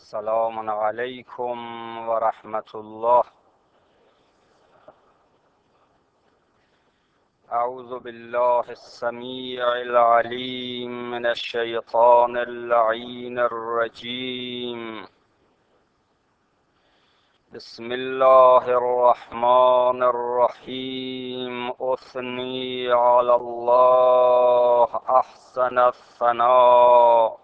السلام علیکم و رحمت الله. اعوذ بالله السمیع العلیم من الشیطان اللعین الرجیم. بسم الله الرحمن الرحیم. اثنی علی الله احسن الثناء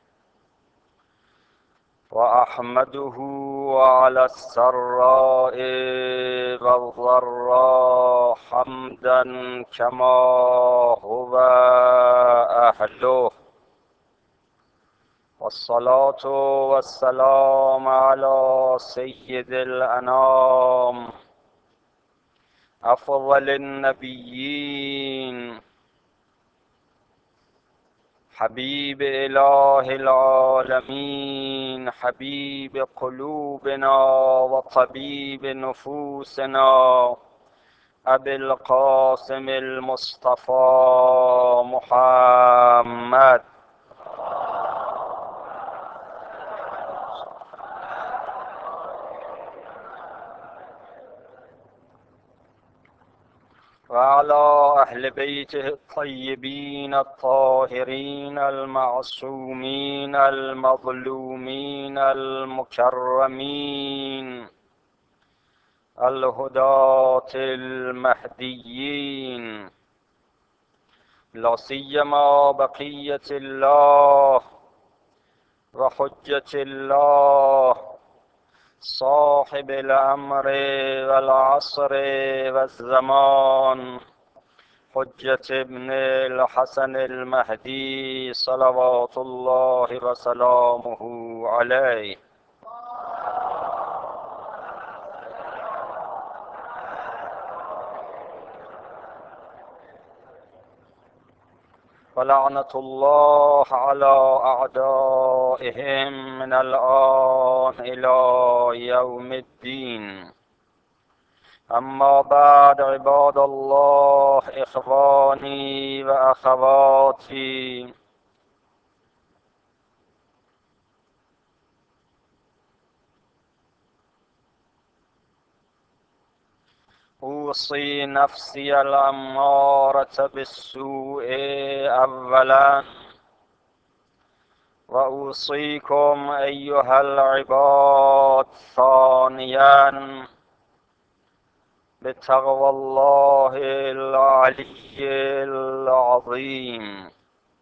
وأحمده على السراء والضراء حمدا كما هو أهله، والصلاة والسلام على سيد الأنام أفضل النبيين حبيب إله العالمين، حبيب قلوبنا وطبيب نفوسنا، أبي القاسم المصطفى محمد. وعلى أهل بيته الطيبين الطاهرين المعصومين المظلومين المكرمين الهداة المهديين، لا سيما بقية الله وحجة الله صاحب الأمر والعصر والزمان، حجة ابن الحسن المهدي صلوات الله وسلامه عليه. ولعنة الله على أعدائهم من الآن إلى يوم الدين. أما بعد، عباد الله، إخواني وأخواتي، أوصي نفسي الأمارة بالسوء أولا، وأوصيكم أيها العباد ثانيا بتقوى الله العلي العظيم.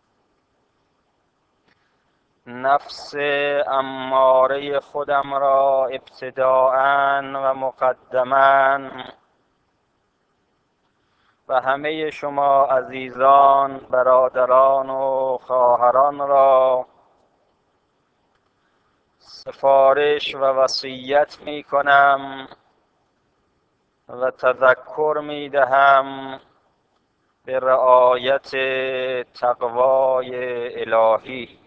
نفس اماره خودم را ابتداءً و مقدماً و همه شما عزیزان، برادران و خواهران را سفارش و وصیت می کنم و تذکر می دهم به رعایت تقوای الهی.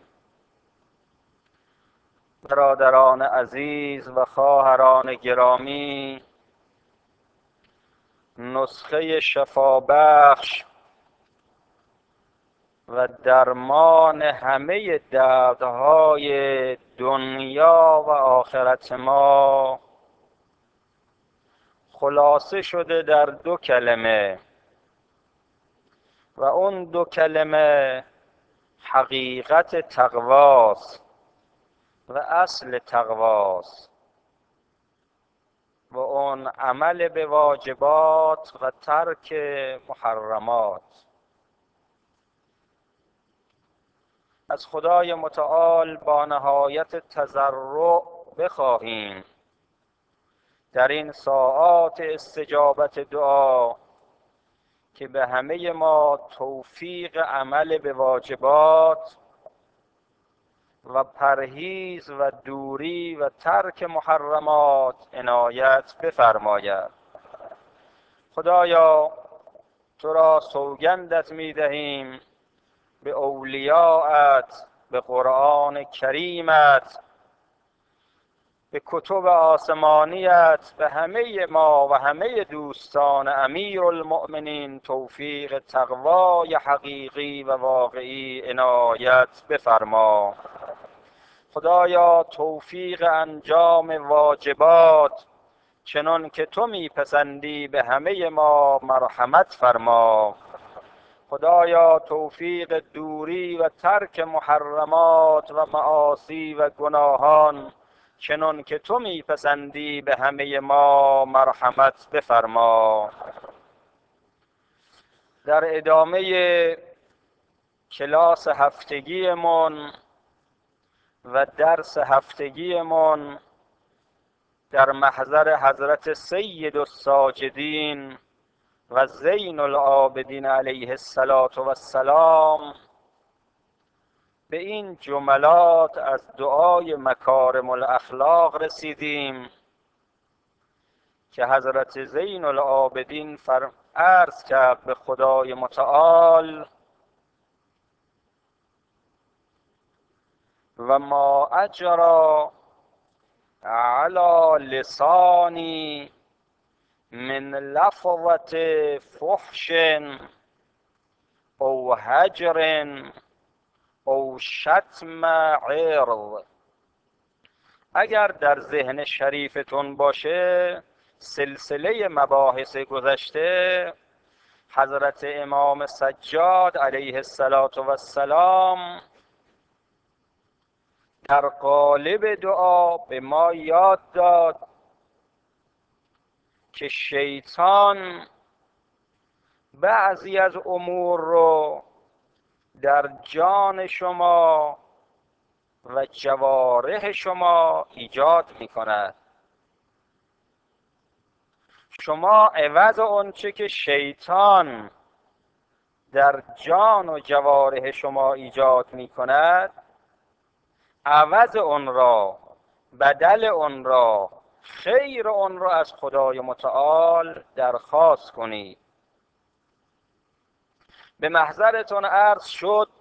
برادران عزیز و خواهران گرامی، نسخه شفابخش و درمان همه دردهای دنیا و آخرت ما خلاصه شده در 2 کلمه، و اون 2 کلمه حقیقت تقواست و اصل تقواست، و اون عمل به واجبات و ترک محرمات. از خدای متعال با نهایت تضرع بخواهیم در این ساعات استجابت دعا که به همه ما توفیق عمل به واجبات و پرهیز و دوری و ترک محرمات عنایت بفرماید. خدایا، تو را سوگندت می دهیم به اولیاءت، به قرآن کریمت، به کتب آسمانیت، به همه ما و همه دوستان امیرالمؤمنین توفیق تقوای حقیقی و واقعی عنایت بفرما. خدایا توفیق انجام واجبات چنان که تو میپسندی به همه ما مرحمت فرما. خدایا توفیق دوری و ترک محرمات و معاصی و گناهان چنان که تو میپسندی به همه ما مرحمت بفرما. در ادامه کلاس هفتگیمون و درس هفتگیمون در محضر حضرت سید الساجدین و زین العابدین علیه السلام به این جملات از دعای مکارم الاخلاق رسیدیم که حضرت زین العابدین عرض کرد به خدای متعال: و ما اجرا علی لسانی من لفظت فحش او هجر او شتم عرض. اگر در ذهن شریفتون باشه سلسله مباحث گذشته حضرت امام سجاد علیه السلام در قالب دعا به ما یاد داد که شیطان بعضی از امور رو در جان شما و جوارح شما ایجاد می کند. شما عوض آنچه که شیطان در جان و جوارح شما ایجاد می کند، عوض آن را، بدل آن را، خیر آن را از خدای متعال درخواست کنید. به محضرتون عرض شد،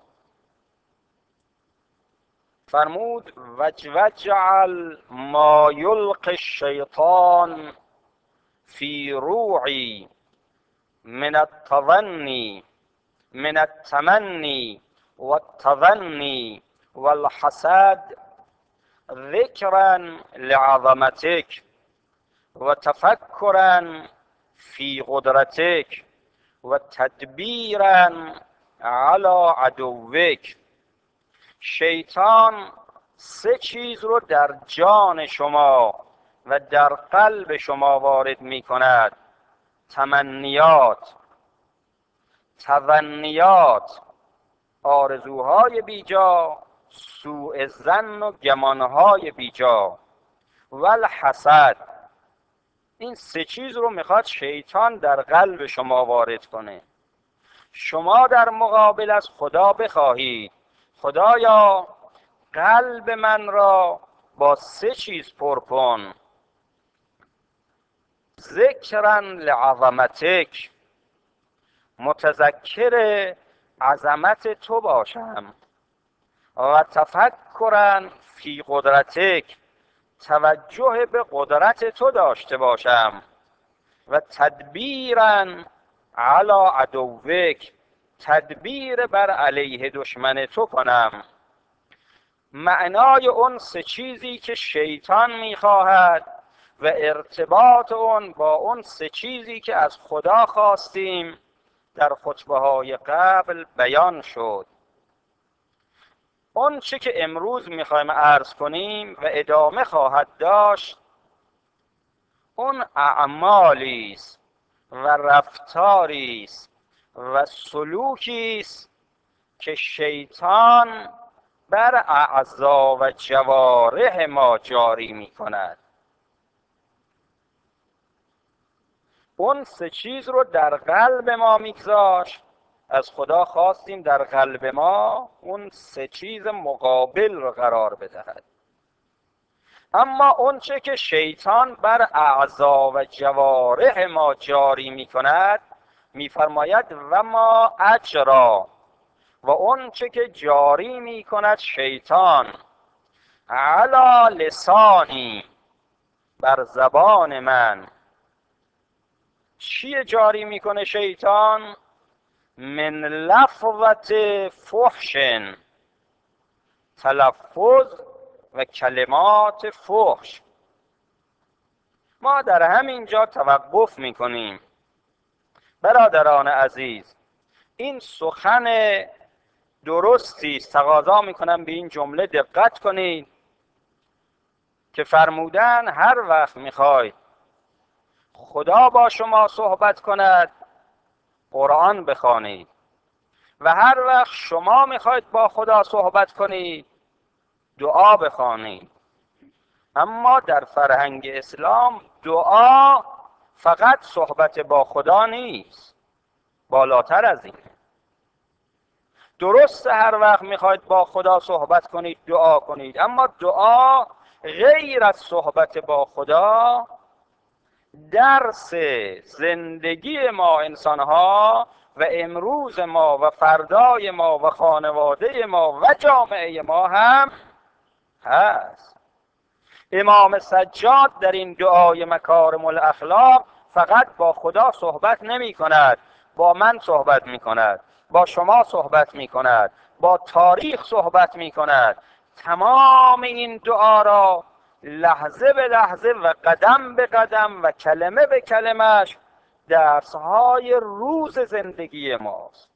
فرمود وجعل ما یلقی الشیطان فی روعی من التظنی من التمنی والتظنی والحسد ذکرا لعظمتک و تفکرا فی قدرتک و تدبیرا علی عدوک. شیطان سه چیز رو در جان شما و در قلب شما وارد می کند: تمنیات، تظنیات، آرزوهای بیجا، سوء ظن و گمانهای بیجا، و الحسد. این سه چیز رو میخواد شیطان در قلب شما وارد کنه. شما در مقابل از خدا بخواهید: خدایا قلب من را با سه چیز پر کن. ذکرا لعظمتک، متذکر عظمت تو باشم. و تفکرا فی قدرتک، توجه به قدرت تو داشته باشم. و تدبیرا علی عدوک، تدبیر بر علیه دشمن تو کنم. معنای اون سه چیزی که شیطان میخواهد و ارتباط اون با اون سه چیزی که از خدا خواستیم در خطبه های قبل بیان شد. اون چه که امروز میخوایم عرض کنیم و ادامه خواهد داشت، اون اعمالی است و رفتاری است و سلوکی است که شیطان بر اعضا و جوارح ما جاری می کند. اون سه چیز رو در قلب ما میگذاشت. از خدا خواستیم در قلب ما اون سه چیز مقابل رو قرار بدهد. اما اون چه که شیطان بر اعضا و جوارح ما جاری می کند، میفرماید و ما اجرا، و اون چه که جاری می کند شیطان علی لسانی، بر زبان من. چیه جاری میکنه شیطان؟ من لفظت فحش، تلفظ و کلمات فحش. ما در همین جا توقف میکنیم. برادران عزیز، این سخن درستی است. تقاضا میکنم به این جمله دقت کنید که فرمودن هر وقت میخواید خدا با شما صحبت کند قرآن بخوانید و هر وقت شما میخواید با خدا صحبت کنید دعا بخوانید. اما در فرهنگ اسلام دعا فقط صحبت با خدا نیست، بالاتر از این. درسته هر وقت میخواید با خدا صحبت کنید دعا کنید، اما دعا غیر از صحبت با خدا درس زندگی ما انسانها و امروز ما و فردای ما و خانواده ما و جامعه ما هم هست. امام سجاد در این دعای مکارم الاخلاق فقط با خدا صحبت نمی کند، با من صحبت می کند، با شما صحبت می کند، با تاریخ صحبت می کند. تمام این دعا را لحظه به لحظه و قدم به قدم و کلمه به کلمش درسهای روز زندگی ماست.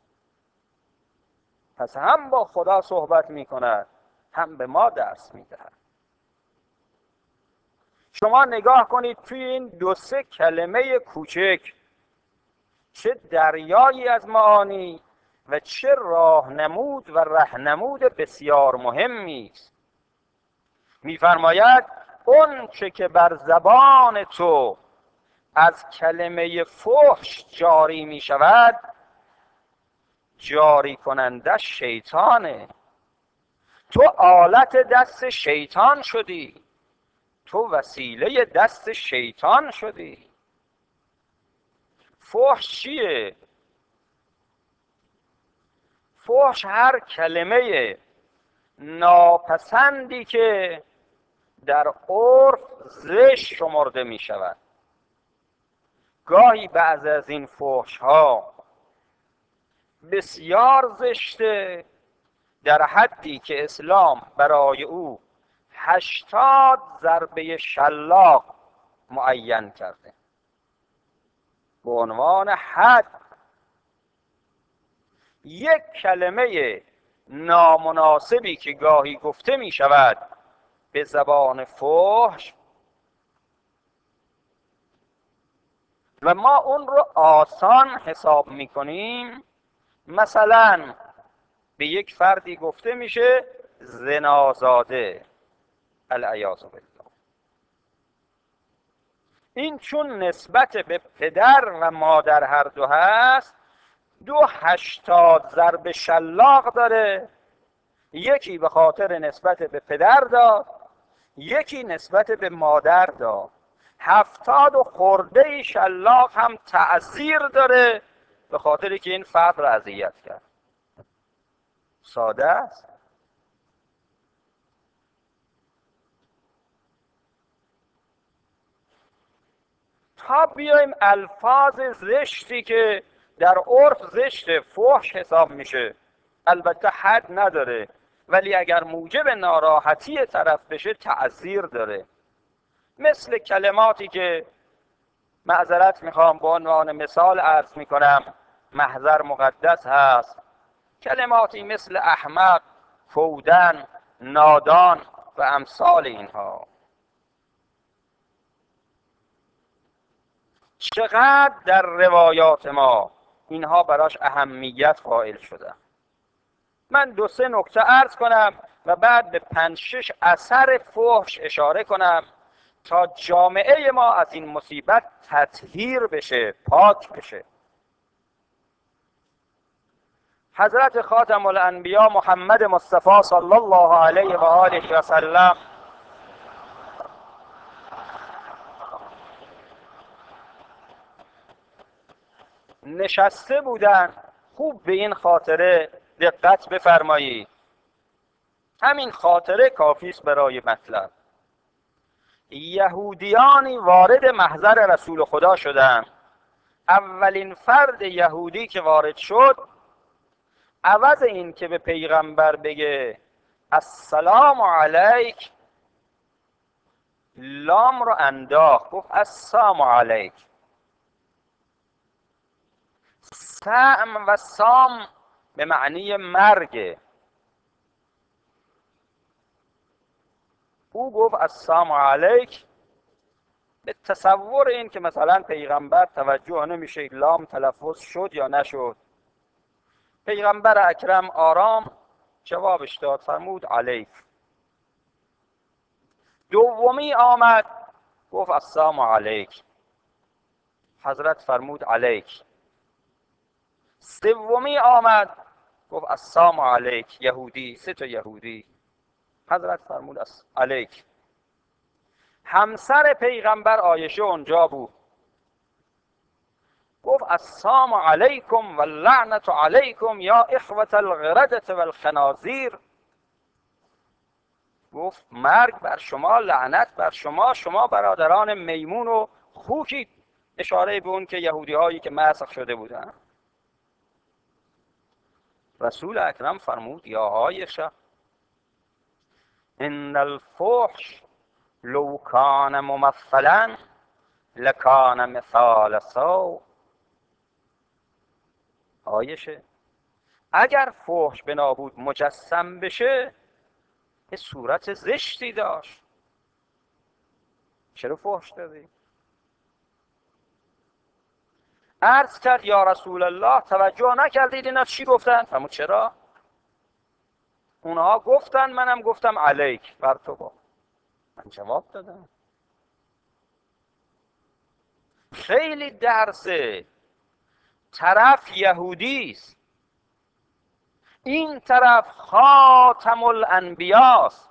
پس هم با خدا صحبت می کند، هم به ما درس می دهد. شما نگاه کنید توی این 2-3 کلمه کوچک چه دریایی از معانی و چه راهنمود و رهنمود بسیار مهمی است. می‌فرماید اون چه که بر زبان تو از کلمه فحش جاری می شود جاری کننده شیطانه. تو آلت دست شیطان شدی، تو وسیله دست شیطان شدی. فحش چیه؟ فحش هر کلمه ناپسندی که در عرف زشت شمرده می شود. گاهی بعض از این فحش ها بسیار زشته، در حدی که اسلام برای او 80 ضربه شلاق معین کرده به عنوان حد. یک کلمه نامناسبی که گاهی گفته می شود به زبان فحش و ما اون رو آسان حساب می کنیم، مثلا به یک فردی گفته میشه زنازاده، العیاذ بالله. این چون نسبت به پدر و مادر هر دو هست 80 ضرب شلاق داره. یکی به خاطر نسبت به پدر داد، یکی نسبت به مادر داد. 70 و خورده شلاق هم تأثیر داره به خاطر که این فرد را اذیت کرد. ساده است. تا بیایم الفاظ زشتی که در عرف زشت فحش حساب میشه، البته حد نداره ولی اگر موجب ناراحتی طرف بشه تأثیر داره. مثل کلماتی که معذرت میخوام به عنوان مثال عرض میکنم، محضر مقدس هست، کلماتی مثل احمق، فودن، نادان و امثال اینها. چقدر در روایات ما اینها براش اهمیت قائل شدن. من 2-3 نکته عرض کنم و بعد به 5-6 اثر فحش اشاره کنم تا جامعه ما از این مصیبت تطهیر بشه، پاک بشه. حضرت خاتم الانبیا محمد مصطفی صلی الله علیه و آله و سلم نشسته بودن. خوب به این خاطره دقت بفرمایید، همین خاطره کافی است برای مطلب. یهودیانی وارد محضر رسول خدا شدند. اولین فرد یهودی که وارد شد، عوض این که به پیغمبر بگه السلام علیک، لام رو انداخت، گفت السلام علیک. سام و سام به معنی مرگ. او گفت السلام علیک به تصور این که مثلا پیغمبر توجه نمیشه لام تلفظ شد یا نشد. پیغمبر اکرم آرام جوابش داد، فرمود علیک. دومی آمد گفت السلام علیک، حضرت فرمود علیک. سومی آمد گفت السلام علیک، یهودی، 3 تا یهودی، حضرت فرمود علیک. همسر پیغمبر عایشه اونجا بود، گفت السلام علیکم و لعنت علیکم یا اخوة القردة و الخنازیر. گفت مرگ بر شما، لعنت بر شما، شما برادران میمون و خوکی، اشاره به اون که یهودی هایی که مسخ شده بودن. رسول اکرم فرمود یا عایشه ان الفحش لو کان ممثلا لکان مثال سو. عایشه اگر فحش بنا بود مجسم بشه یه صورت زشتی داشت، چرا فحش دادی؟ عرض کرد یا رسول الله توجه نکردید اینا چی گفتن؟ فرمود چرا؟ اونها گفتن منم گفتم علیک بر تو با. من جواب دادم. خیلی درسه. طرف یهودی است، این طرف خاتم الانبیاست.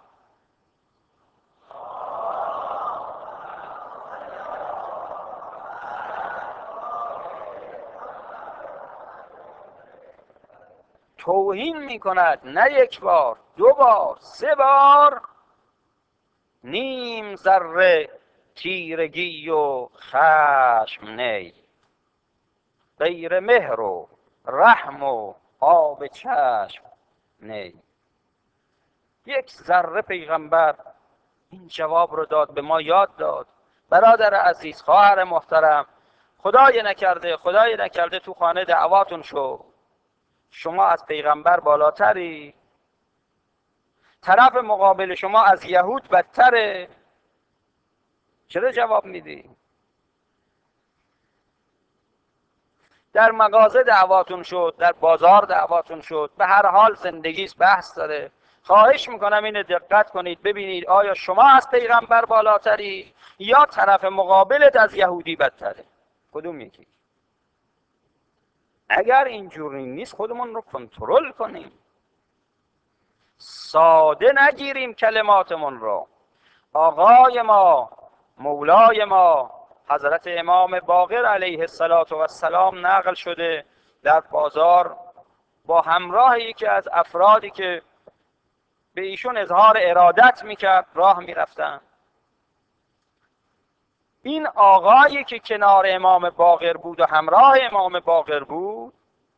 توهین میکند نه یک بار، 2 بار، 3 بار. نیم ذره تیرگی و خشم نی، غیر مهر و رحم و آب چشم نی. 1 ذره پیغمبر این جواب رو داد، به ما یاد داد. برادر عزیز، خواهر محترم، خدای نکرده تو خانه دعواتون شو، شما از پیغمبر بالاتری، طرف مقابل شما از یهود بدتره، چرا جواب میدی؟ در مغازه دعواتون شد، در بازار دعواتون شد، به هر حال زندگیش بحث داره. خواهش میکنم اینو دقت کنید، ببینید آیا شما از پیغمبر بالاتری یا طرف مقابلت از یهودی بدتره؟ کدوم یکی؟ اگر اینجوری نیست خودمون رو کنترل کنیم، ساده نگیریم کلماتمون رو. آقای ما، مولای ما، حضرت امام باقر علیه السلام نقل شده در بازار با همراه یکی از افرادی که به ایشون اظهار ارادت میکرد راه میرفتن. این آقایی که کنار امام باقر بود و همراه امام باقر بود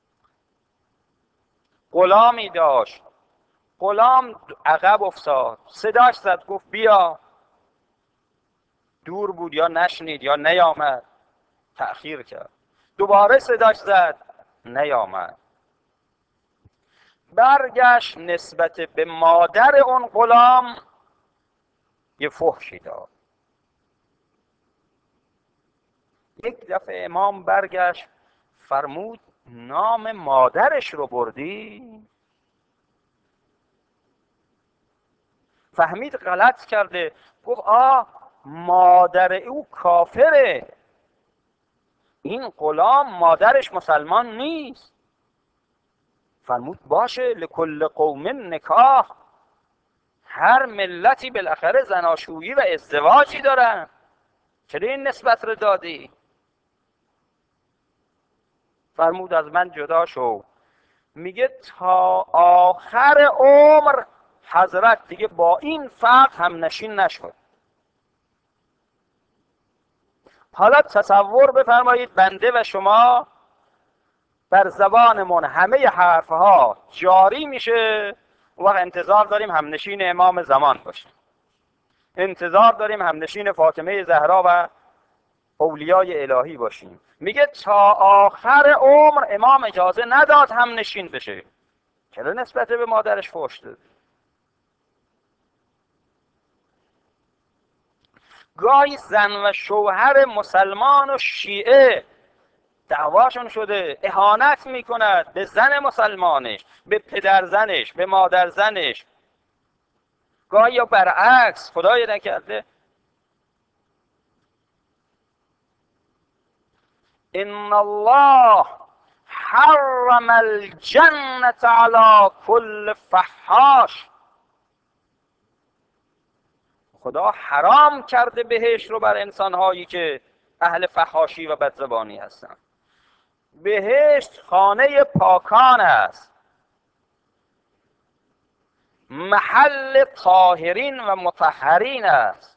غلامی داشت. غلام عقب افتاد، صداش زد، گفت بیا. دور بود یا نشنید یا نیامد، تأخیر کرد. دوباره صداش زد، نیامد. برگشت نسبت به مادر اون غلام یه فحشی داد. یک دفعه امام برگشت فرمود نام مادرش رو بردی؟ فهمید غلط کرده، گفت مادر او کافره، این غلام مادرش مسلمان نیست. فرمود باشه، لکل قوم نکاح، هر ملتی بالاخره زناشویی و ازدواجی دارن، چرا این نسبت رو دادی؟ فرمود از من جدا شو. میگه تا آخر عمر حضرت دیگه با این فرد هم نشین نشد. حالا تصور بفرمایید بنده و شما بر زبانمون همه حرفها جاری میشه، و انتظار داریم همنشین امام زمان باشیم. انتظار داریم همنشین فاطمه زهرا و اولیای الهی باشیم. میگه تا آخر عمر امام اجازه نداد همنشین بشه. چرا نسبت به مادرش فحش داد؟ گاهی زن و شوهر مسلمان و شیعه دعواشون شده، اهانت میکند به زن مسلمانش، به پدر زنش، به مادر زنش. گاهی یا برعکس، خدای نکرده. ان الله حرم الجنة على كل فحاش. خدا حرام کرده بهشت رو بر انسانهایی که اهل فحاشی و بدزبانی هستن. بهشت خانه پاکان است، محل طاهرین و مطهرین است.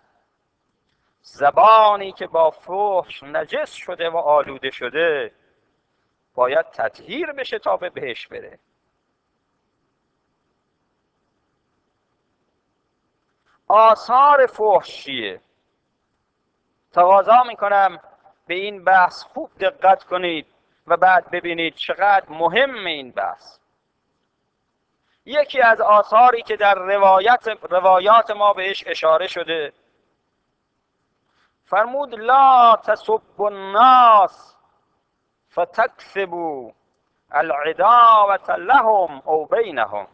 زبانی که با فحش نجس شده و آلوده شده باید تطهیر بشه تا به بهشت بره. آثار فحش چیه؟ تقاضا میکنم به این بحث خوب دقت کنید و بعد ببینید چقدر مهم این بحث. یکی از آثاری که در روایات ما بهش اشاره شده، فرمود لا تسبوا الناس فتکسبوا العداوة لهم او بینهم.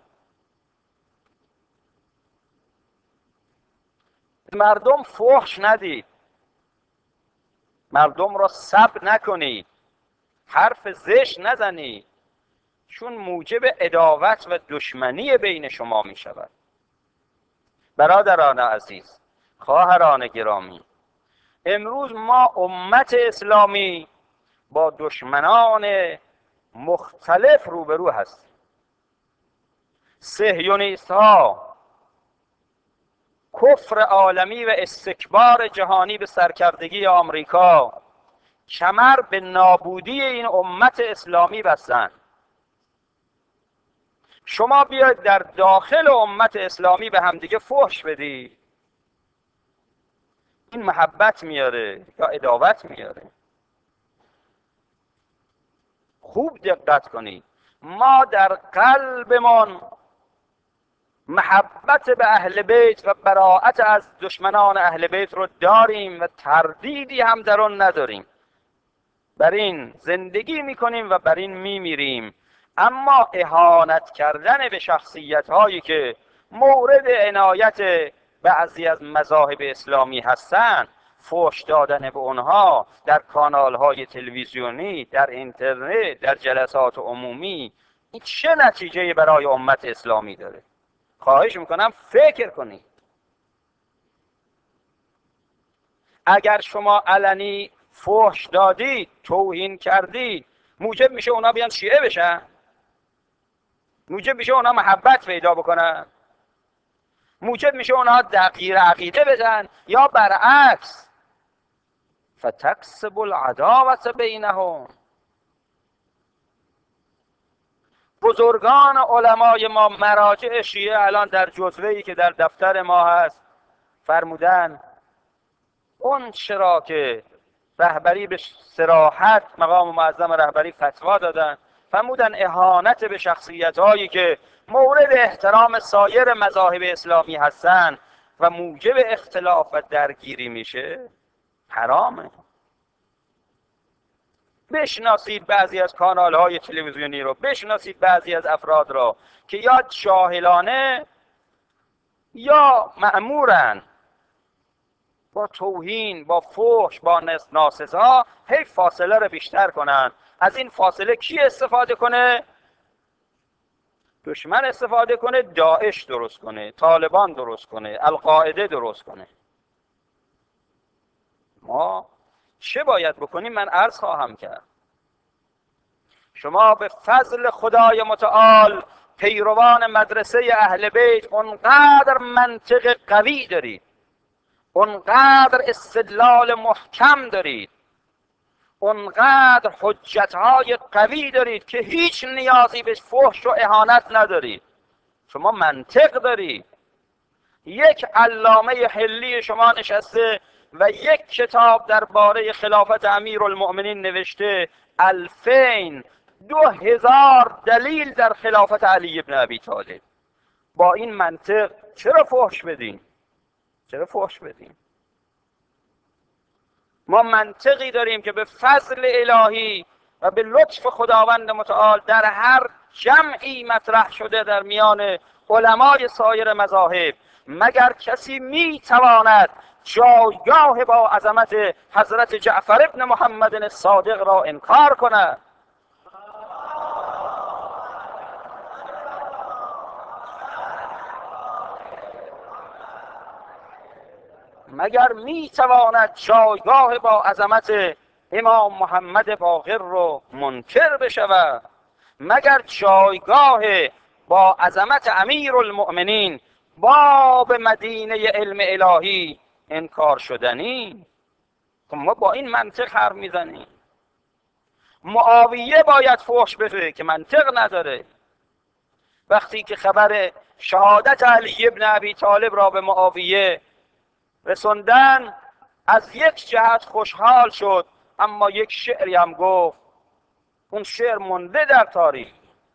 مردم فحش ندید، مردم را سب نکنید، حرف زشت نزنید، چون موجب عداوت و دشمنی بین شما می شود. برادران عزیز، خواهران گرامی، امروز ما امت اسلامی با دشمنان مختلف روبرو هستیم. صهیونیست ها، کفر عالمی و استکبار جهانی به سرکردگی آمریکا کمر به نابودی این امت اسلامی بستند. شما بیاید در داخل امت اسلامی به همدیگه فحش بدی، این محبت میاره یا عداوت میاره؟ خوب دقت کنید. ما در قلبمان محبت به اهل بیت و براءت از دشمنان اهل بیت رو داریم و تردیدی هم در آن نداریم. بر این زندگی میکنیم و بر این میمیریم. اما اهانت کردن به شخصیت هایی که مورد عنایت بعضی از مذاهب اسلامی هستند، فحش دادن به اونها در کانال های تلویزیونی، در اینترنت، در جلسات عمومی، این چه نتیجه برای امت اسلامی داره؟ خواهش میکنم فکر کنید. اگر شما علنی فحش دادید، توهین کردید، موجب میشه اونا بیان شیعه بشن؟ موجب میشه اونا محبت پیدا بکنن؟ موجب میشه اونا تغییر عقیده بدن؟ یا برعکس فتکسب العداوة بینهم. بزرگان علمای ما، مراجع شیعه، الان در جزوه‌ای که در دفتر ما هست فرمودن اون چرا که رهبری به صراحت، مقام معظم رهبری فتوا دادن، فرمودن اهانت به شخصیت‌هایی که مورد احترام سایر مذاهب اسلامی هستن و موجب اختلاف و درگیری میشه، حرامه. بشناسید بعضی از کانال‌های تلویزیونی رو، بشناسید بعضی از افراد را که یا جاهلانه یا مأمورن با توهین، با فحش، با ناسزا هی فاصله رو بیشتر کنن. از این فاصله کی استفاده کنه؟ دشمن استفاده کنه، داعش درست کنه، طالبان درست کنه، القاعده درست کنه. ما چه باید بکنیم؟ من عرض خواهم کرد. شما به فضل خدای متعال پیروان مدرسه اهل بیت اونقدر منطق قوی دارید، اونقدر استدلال محکم دارید، اونقدر حجتهای قوی دارید که هیچ نیازی به فحش و اهانت ندارید. شما منطق دارید. یک علامه حلی شما نشسته و یک کتاب درباره خلافت امیرالمؤمنین نوشته 2000 دلیل در خلافت علی بن ابی طالب. با این منطق چرا فحش بدیم؟ چرا فحش بدیم؟ ما منطقی داریم که به فضل الهی و به لطف خداوند متعال در هر جمعی مطرح شده در میان علمای سایر مذاهب، مگر کسی میتواند جایگاه با عظمت حضرت جعفر ابن محمد الصادق را انکار کند؟ مگر میتواند جایگاه با عظمت امام محمد باقر رو منکر بشود؟ مگر جایگاه با عظمت امیرالمؤمنین باب مدینه علم الهی انکار شدنی؟ خب ما با این منطق حرف میزنیم. معاویه باید فحش بده که منطق نداره. وقتی که خبر شهادت علی ابن ابی طالب را به معاویه رسوندن، از یک جهت خوشحال شد، اما یک شعری هم گفت، اون شعر مونده در تاریخ.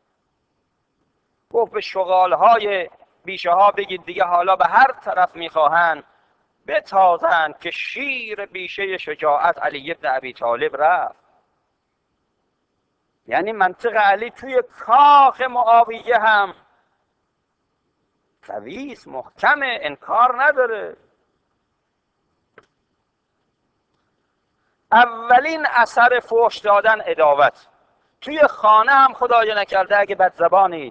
گفت به شغالهای بیشه ها بگید دیگه حالا به هر طرف میخواهند بتازند که شیر بیشه شجاعت علی ابن ابی طالب رفت. یعنی منطق علی توی کاخ معاویه هم قویس محکمه، انکار نداره. اولین اثر فحش دادن عداوت. توی خانه هم خدای نکرده اگه بدزبانید،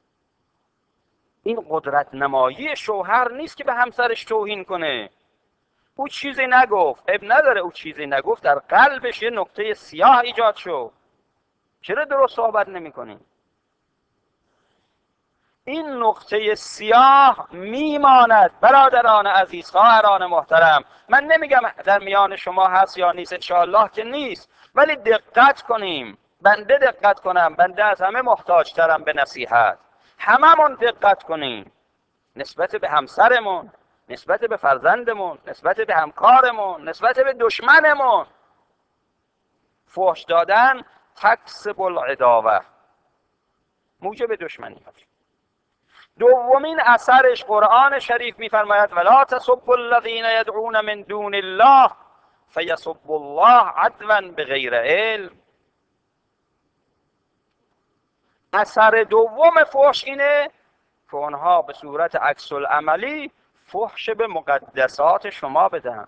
این قدرت نمایی شوهر نیست که به همسرش توهین کنه. او چیزی نگفت، اب نداره او چیزی نگفت، در قلبش یه نقطه سیاه ایجاد شد. چرا درست صحبت نمی کنی؟ این نقطه سیاه میماند. برادران عزیز، خواهران محترم، من نمیگم در میان شما هست یا نیست، انشاءالله که نیست، ولی دقت کنیم. بنده دقت کنم، بنده از همه محتاجترم به نصیحت. هممون دقت کنیم نسبت به همسرمون، نسبت به فرزندمون، نسبت به همکارمون، نسبت به دشمنمون. فحش دادن تکسب العداوه، موجب دشمنی میشه. دومین اثرش قرآن شریف میفرماید ولا تسبوا الذین یدعون من دون الله فیسبوا الله عدوا بغیر علم. اثر دوم فحش اینه که اونها به صورت عکس العملی فحش به مقدسات شما بدن.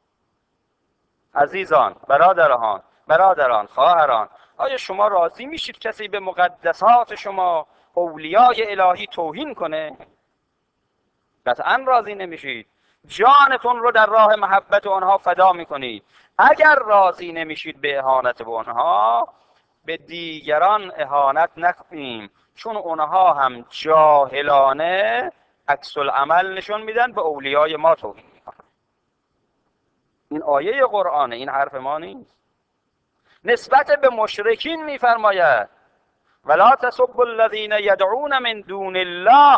عزیزان، برادران، خواهران، آیا شما راضی میشید کسی به مقدسات شما، اولیای الهی توهین کنه؟ قطعا راضی نمیشید. جانتون رو در راه محبت آنها فدا میکنید. اگر راضی نمیشید به اهانت به آنها، به دیگران اهانت نکنیم، چون آنها هم جاهلانه عکس العمل نشون میدن، به اولیای ما توهین میکنن. این آیه قرآنه، این حرف ما نیست. نسبت به مشرکین میفرماید ولا تسبوا الذین یدعون من دون الله.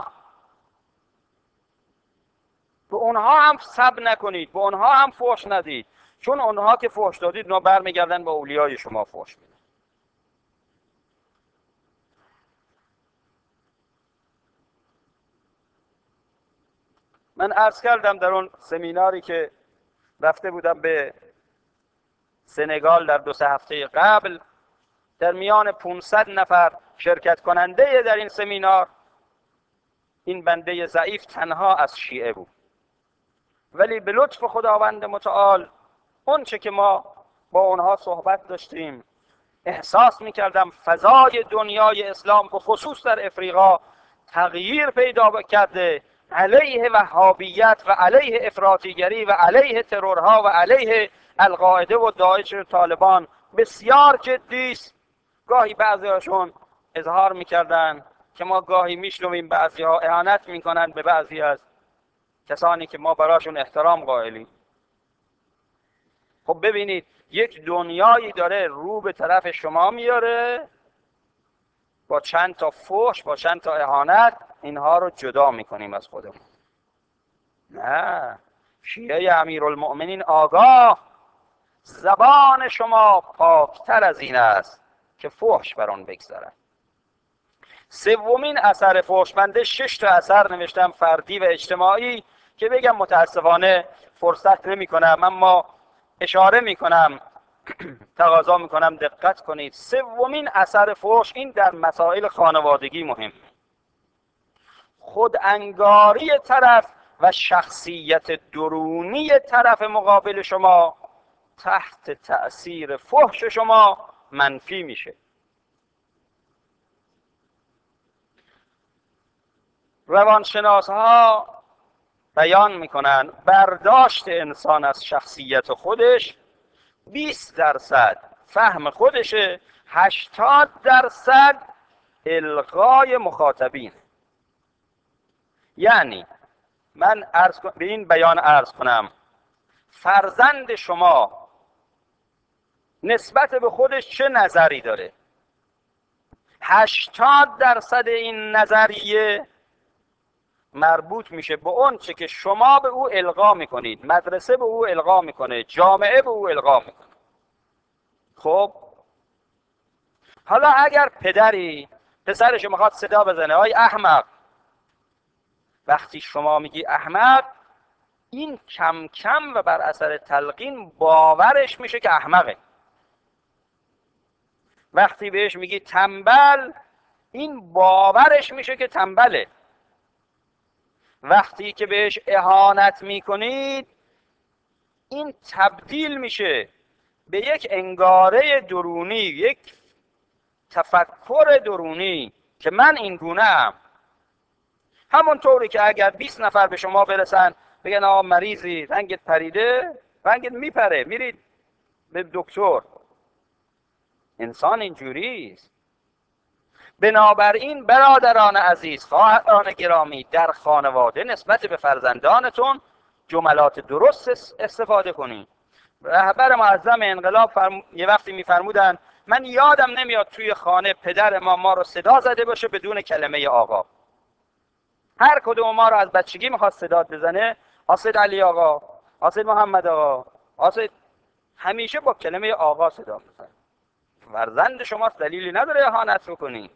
به اونها هم سب نکنید، به اونها هم فحش ندید، چون اونها که فحش دادید اونا برمیگردن به اولیای شما فحش میدن. من عرض کردم در اون سمیناری که رفته بودم به سنگال در 2-3 هفته قبل، در میان 500 نفر شرکت کننده در این سمینار، این بنده ضعیف تنها از شیعه بود. ولی به لطف خداوند متعال اون چه که ما با اونها صحبت داشتیم، احساس میکردم فضای دنیای اسلام به خصوص در افریقا تغییر پیدا کرده، علیه وهابیت و علیه افراطیگری و علیه ترورها و علیه القاعده و داعش و طالبان بسیار جدی است. گاهی بعضی‌هاشون اظهار میکردن که ما گاهی میشنویم بعضی‌ها اهانت میکنن به بعضی از کسانی که ما براشون احترام قائلیم. خب ببینید، یک دنیایی داره رو به طرف شما میاره، با چند تا فحش، با چند تا اهانت اینها رو جدا میکنیم از خودمون. نه، شیعه امیرالمؤمنین آگاه، زبان شما پاکتر از این است که فحش بر آن بگذرد. سومین اثر فحش، بنده 6 تا اثر نوشتم فردی و اجتماعی که بگم متاسفانه فرصت نمی کنم، اما اشاره می کنم تقاضا می کنم دقت کنید. سومین اثر فحش این در مسائل خانوادگی مهم، خود انگاری طرف و شخصیت درونی طرف مقابل شما تحت تأثیر فحش شما منفی میشه. روانشناس ها بیان میکنن برداشت انسان از شخصیت خودش 20% فهم خودشه، 80% القای مخاطبین. یعنی من به این بیان عرض کنم فرزند شما نسبت به خودش چه نظری داره، 80% این نظریه مربوط میشه به اون چه که شما به او القا میکنید، مدرسه به او القا میکنه، جامعه به او القا میکنه. خب حالا اگر پدری پسرش میخواد صدا بزنه آی احمق، وقتی شما میگی احمق، این کم کم و بر اثر تلقین باورش میشه که احمقه. وقتی بهش میگی تنبل، این باورش میشه که تنبله. وقتی که بهش اهانت میکنید، این تبدیل میشه به یک انگاره درونی، یک تفکر درونی که من این گونه‌ام. همونطوری که اگر 20 نفر به شما برسن بگن آقا مریضی، رنگت پریده، رنگت میپره، میرید به دکتر. انسان اینجوری است. بنابراین برادران عزیز، خواهران گرامی، در خانواده نسبت به فرزندانتون جملات درست استفاده کنید. رهبر معظم انقلاب یه وقتی میفرمودن من یادم نمیاد توی خانه پدر ما رو صدا زده باشه بدون کلمه آقا. هر کدوم ما رو از بچگی میخواست صدا بزنه، آسد علی آقا، آسد محمد آقا، آسد، همیشه با کلمه آقا صدا میزنه. فرزند شما دلیلی نداره اهانت بکنی.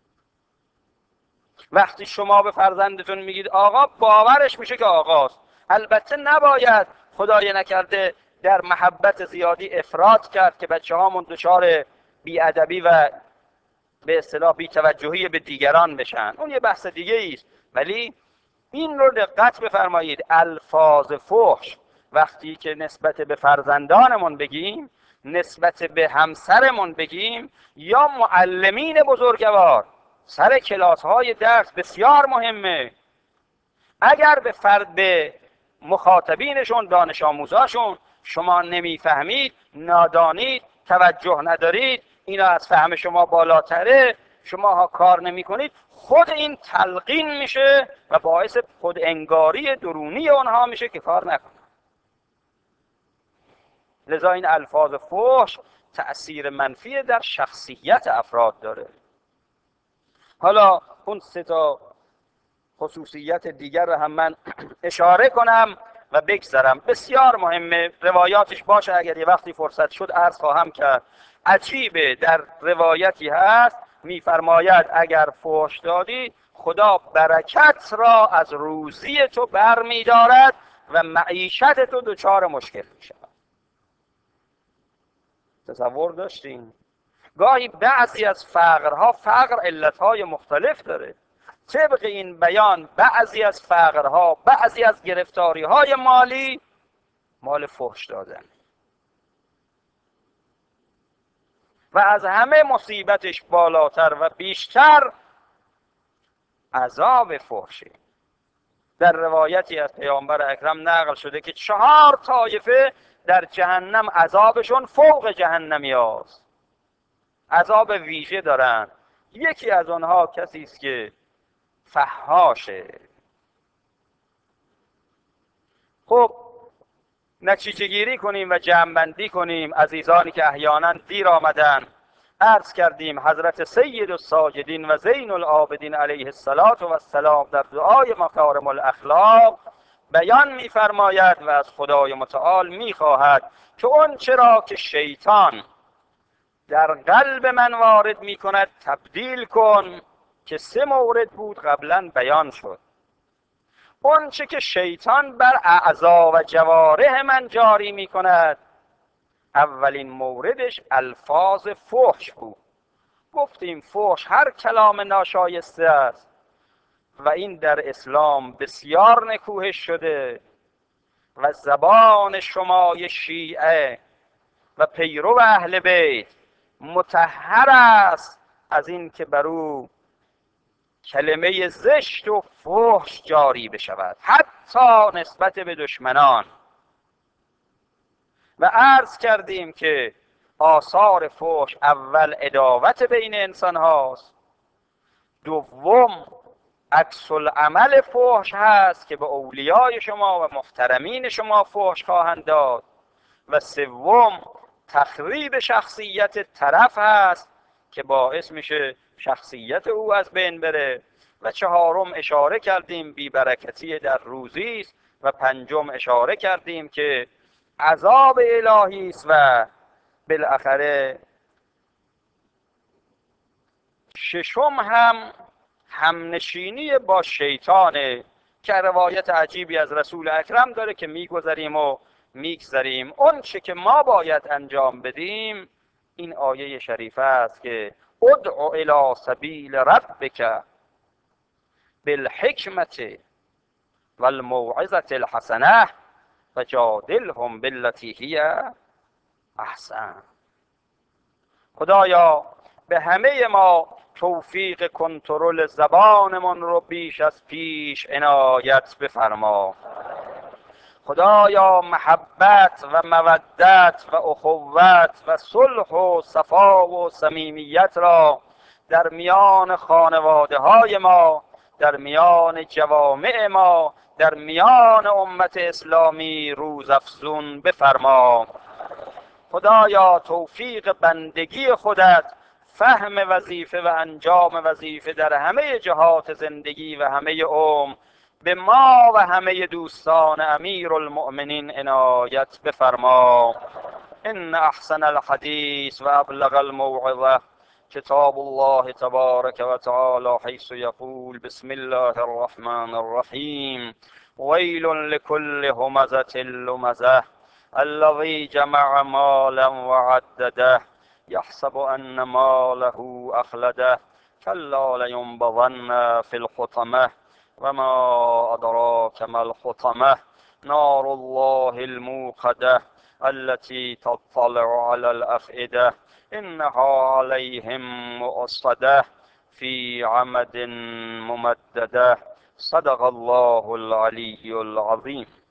وقتی شما به فرزندتون میگید آقا، باورش میشه که آقاست. البته نباید خدای نکرده در محبت زیادی افراط کرد که بچه هامون دچار بی‌ادبی و به اصطلاح بی‌توجهی به دیگران بشن، اون یه بحث دیگه است. ولی این رو دقت بفرمایید، الفاظ فحش وقتی که نسبت به فرزندانمون بگیم، نسبت به همسرمون بگیم، یا معلمین بزرگوار سر کلاس های درس بسیار مهمه. اگر به مخاطبینشون، دانش آموزاشون شما نمیفهمید، نادانید، توجه ندارید، اینا از فهم شما بالاتره، شما ها کار نمی کنید، خود این تلقین میشه و باعث خود انگاری درونی اونها میشه که کار نکنن. لذا این الفاظ فحش تأثیر منفی در شخصیت افراد داره. حالا اون 3 خصوصیت دیگر رو هم من اشاره کنم و بگذرم. بسیار مهمه، روایاتش باشه، اگر یه وقتی فرصت شد عرض خواهم کرد. عجیبه، در روایتی هست میفرماید اگر فحش دادی خدا برکت را از روزی تو بر می‌دارد و معیشت تو دچار مشکل می‌شود. تصور داشتین؟ گاهی بعضی از فقرها فقر علتهای مختلف داره. طبق این بیان بعضی از فقرها، بعضی از گرفتاریهای مالی مال فحش دادن و از همه مصیبتش بالاتر و بیشتر عذاب فحشه. در روایتی از پیامبر اکرم نقل شده که 4 طایفه در جهنم عذابشون فوق جهنمی هاست، عذاب ویژه دارن. یکی از آنها کسی است که فحاشه. خب نتیجه گیری کنیم و جمع‌بندی کنیم. عزیزانی که احیانا دیر آمدن، عرض کردیم حضرت سید الساجدین و زین العابدین علیه السلام در دعای مکارم الاخلاق بیان می‌فرماید و از خدای متعال می‌خواهد که اون چرا که شیطان در قلب من وارد می‌کند تبدیل کن، که 3 مورد بود قبلا بیان شد. اون چه که شیطان بر اعضا و جوارح من جاری می‌کند، اولین موردش الفاظ فحش بود. گفتیم فحش هر کلام ناشایسته است و این در اسلام بسیار نکوهش شده و زبان شمای شیعه و پیرو اهل بیت مطهر است از این که بر او کلمه زشت و فحش جاری بشود، حتی نسبت به دشمنان. و عرض کردیم که آثار فحش اول عداوت بین انسان هاست، دوم عکس العمل فحش هست که به اولیای شما و محترمین شما فحش خواهند داد، و سوم تخریب شخصیت طرف هست که باعث میشه شخصیت او از بین بره، و چهارم اشاره کردیم بی‌برکتی در روزی است، و پنجم اشاره کردیم که عذاب الهی است، و بالاخره ششم همنشینی با شیطانه که روایت عجیبی از رسول اکرم داره که میگذریم و میگذریم. اون چه که ما باید انجام بدیم این آیه شریفه است که ادع الی سبیل ربک بالحکمت والموعظة الحسنه و جادلهم بالتي هی احسن. خدایا به همه ما توفیق کنترل زبانمون رو بیش از پیش عنایت بفرما. خدایا محبت و مودت و اخوت و صلح و صفا و صمیمیت را در میان خانواده های ما، در میان جوامع ما، در میان امت اسلامی روزافزون بفرما. خدایا توفیق بندگی خودت، فهم وظیفه و انجام وظیفه در همه جهات زندگی و همه عمر به ما و همه دوستان امیر المؤمنین عنایت بفرما. ان احسن الحدیث و ابلغ الموعظه کتاب الله تبارک و تعالی حیث یقول بسم الله الرحمن الرحیم ویل لكل همزة لمزة الذي جمع مالا وعدده يحسب أن ماله أخلده كلا لينبذن في الحطمة وما أدراك ما الحطمة نار الله الموقدة التي تطلع على الأفئدة إنها عليهم مؤصدة في عمد ممددة. صدق الله العلي العظيم.